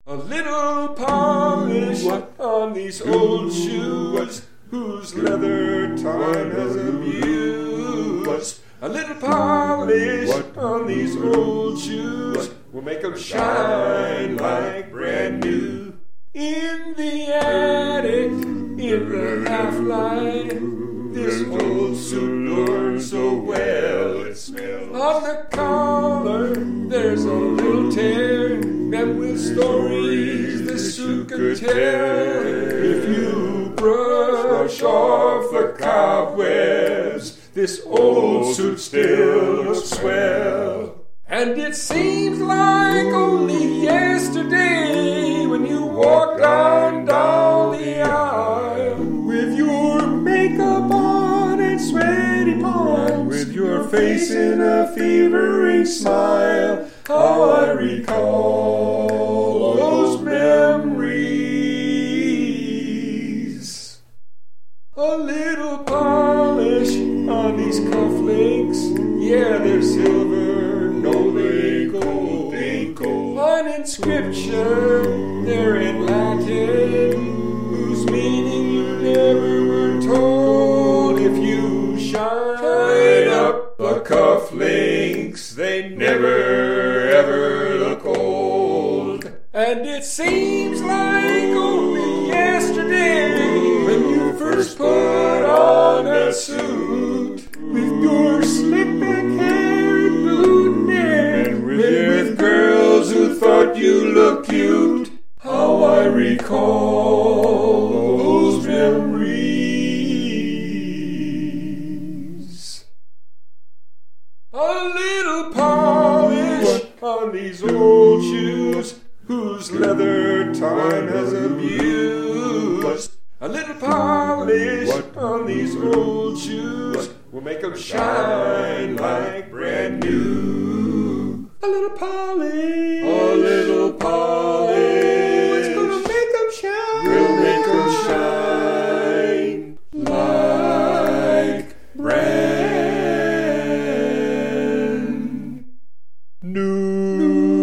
A little polish on these old shoes, whose leather time has abused. A little polish on these old shoes will make them shine like brand new. In the attic, in the half-light, this old suit learns so well it smells. On the collar, there's a little tear, and with stories the suit could tell. If you brush off the cobwebs, this old suit still looks swell. And it seems like only yesterday when you walked on down the aisle with your makeup on and sweaty palms, with your face in a fevering smile. How I recall those memories. A little polish on these cufflinks, yeah, they're silver, no, they gold, ain't gold. An inscription, they're in Latin, whose meaning you never were told. If you shine up the cufflinks, they never ever look old. And it seems like only yesterday when you first put on a suit with your slick back hair and blue neck, and with girls who thought you looked cute. How I recall those memories. A little polish on these old shoes, whose leather time has abused. A little polish on these old shoes will make them shine like brand new. A little polish, a little polish, it's gonna make them shine, will make them shine like brand new.